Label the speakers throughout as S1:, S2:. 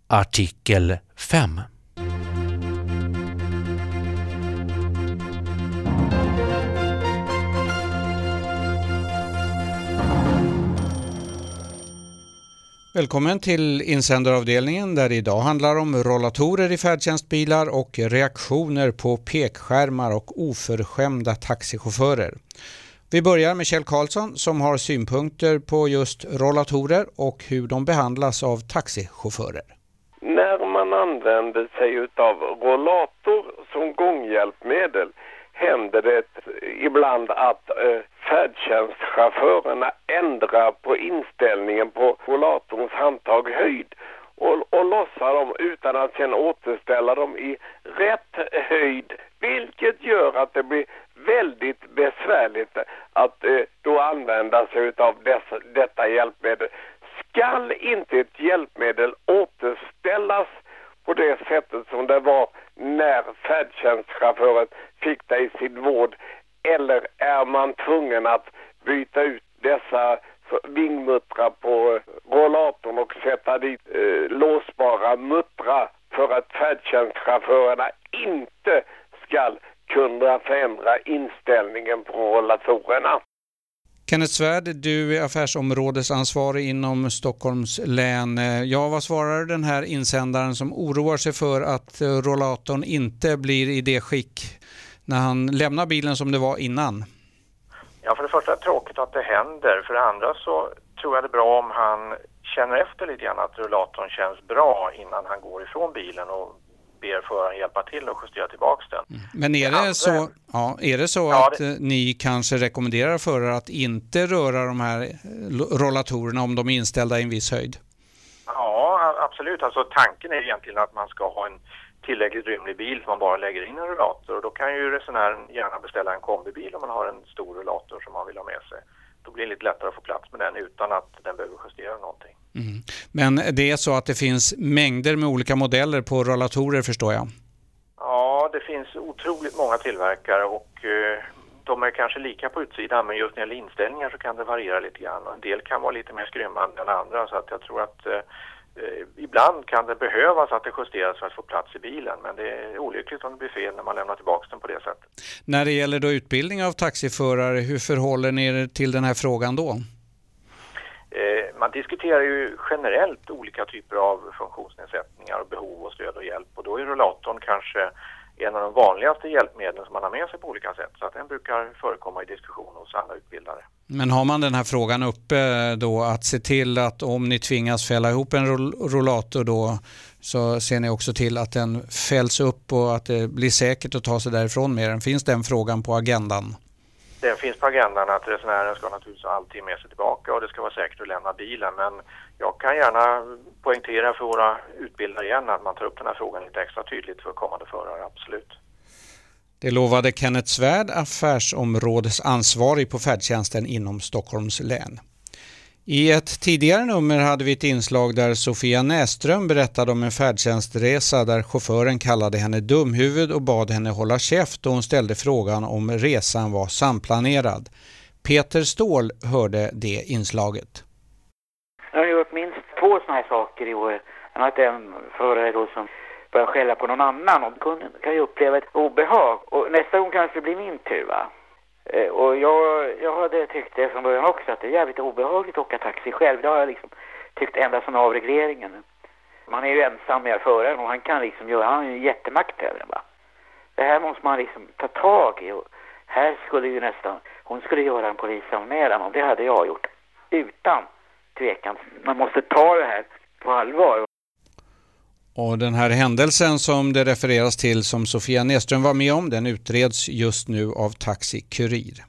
S1: Artikel 5. Välkommen till insändaravdelningen där det idag handlar om rollatorer i färdtjänstbilar och reaktioner på pekskärmar och oförskämda taxichaufförer. Vi börjar med Kjell Karlsson som har synpunkter på just rollatorer och hur de behandlas av taxichaufförer.
S2: När man använder sig av rollator som gånghjälpmedel händer det ibland att färdtjänstchaufförerna ändrar på inställningen på rollatorns handtaghöjd och lossar dem utan att sedan återställa dem i rätt höjd, vilket gör att det blir väldigt besvärligt att då använda sig av detta hjälpmedel. Skall inte ett hjälpmedel återställas på det sättet som det var när färdtjänstchauffören fick det i sin vård, eller är man tvungen att byta ut dessa vingmuttrar på rollatorn och sätta dit låsbara muttrar för att färdtjänstchaufförerna inte ska kunna förändra inställningen på rollatorerna?
S1: Kenneth Svärd, du är affärsområdesansvarig inom Stockholms län. Ja, vad svarar den här insändaren som oroar sig för att rollatorn inte blir i det skick när han lämnar bilen som det var innan?
S3: Ja, för det första är det tråkigt att det händer. För det andra så tror jag det är bra om han känner efter lite grann att rullatorn känns bra innan han går ifrån bilen och ber föraren hjälpa till och justera tillbaka den.
S1: Men är det så att ni kanske rekommenderar förare att inte röra de här rollatorerna om de är inställda i en viss höjd?
S3: Ja, absolut. Alltså tanken är egentligen att man ska ha en tillräckligt rymlig bil som man bara lägger in en rullator, och då kan ju resenären gärna beställa en kombibil om man har en stor rullator som man vill ha med sig. Då blir det lite lättare att få plats med den utan att den behöver justera någonting.
S1: Mm. Men det är så att det finns mängder med olika modeller på rollatorer, förstår jag.
S3: Ja, det finns otroligt många tillverkare och de är kanske lika på utsidan, men just när det gäller inställningar så kan det variera lite grann. En del kan vara lite mer skrymmande än andra, så att jag tror att ibland kan det behövas att det justeras för att få plats i bilen, men det är olyckligt om det blir fel när man lämnar tillbaka den på det sättet.
S1: När det gäller då utbildning av taxiförare, hur förhåller ni er till den här frågan då?
S3: Man diskuterar ju generellt olika typer av funktionsnedsättningar och behov och stöd och hjälp, och då är rullatorn kanske en av de vanligaste hjälpmedlen som man har med sig på olika sätt, så att den brukar förekomma i diskussion hos alla utbildare. Men
S1: har man den här frågan uppe då att se till att om ni tvingas fälla ihop en rollator då, så ser ni också till att den fälls upp och att det blir säkert att ta sig därifrån med den? Finns den frågan på agendan?
S3: Den finns på agendan att resenären ska naturligtvis alltid med sig tillbaka och det ska vara säkert att lämna bilen, men jag kan gärna poängtera för våra utbildare igen att man tar upp den här frågan lite extra tydligt för kommande förare, absolut.
S1: Det lovade Kenneth Svärd, affärsområdesansvarig på färdtjänsten inom Stockholms län. I ett tidigare nummer hade vi ett inslag där Sofia Näström berättade om en färdtjänstresa där chauffören kallade henne dumhuvud och bad henne hålla käft, och hon ställde frågan om resan var samplanerad. Peter Ståhl hörde det inslaget.
S4: Jag har gjort minst 2 sådana här saker i år. Jag har en förare då som börjar skälla på någon annan och kunden kan ju uppleva ett obehag. Och nästa gång kanske det blir min tur, va? Och jag hade tyckt det från början också att det är jävligt obehagligt att åka taxi själv. Det har jag liksom tyckt ända från avregleringen. Man är ju ensam med föraren och han kan liksom göra, han är ju jättemakt över den, va? Det här måste man liksom ta tag i, och här skulle ju nästan, hon skulle göra en polisanmälan, och det hade jag gjort utan tvekan. Man måste ta det här på allvar.
S1: Och den här händelsen som det refereras till som Sofia Näström var med om, den utreds just nu av Taxi Kurir.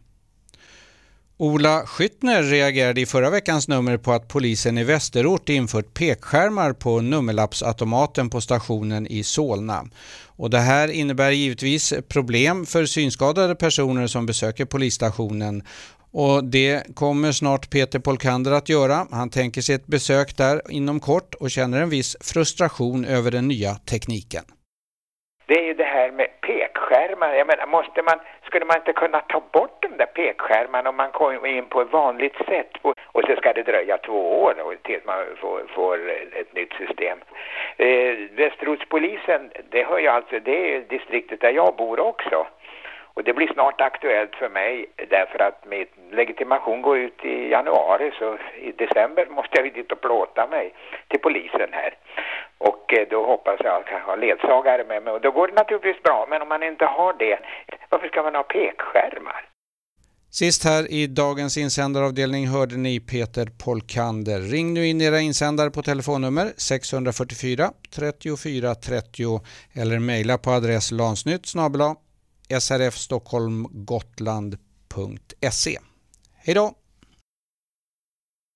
S1: Ola Skyttner reagerade i förra veckans nummer på att polisen i Västerort infört pekskärmar på nummerlappsautomaten på stationen i Solna. Och det här innebär givetvis problem för synskadade personer som besöker polisstationen. Och det kommer snart Peter Polkander att göra. Han tänker sig ett besök där inom kort och känner en viss frustration över den nya tekniken.
S5: Det är ju det här med pekskärmar. Jag menar, skulle man inte kunna ta bort de där pekskärmarna om man kommer in på ett vanligt sätt? Och så ska det dröja 2 år tills man får ett nytt system. Västeråspolisen, det hör jag alltså, det är distriktet där jag bor också. Och det blir snart aktuellt för mig därför att min legitimation går ut i januari, så i december måste jag dit och plåta mig till polisen här. Och då hoppas jag att jag har ledsagare med mig och då går det naturligtvis bra, men om man inte har det, varför ska man ha pekskärmar?
S1: Sist här i dagens insändaravdelning hörde ni Peter Polkander. Ring nu in era insändare på telefonnummer 644 34 30 eller mejla på adress lansnytt@srfstockholmgotland.se. Hej då!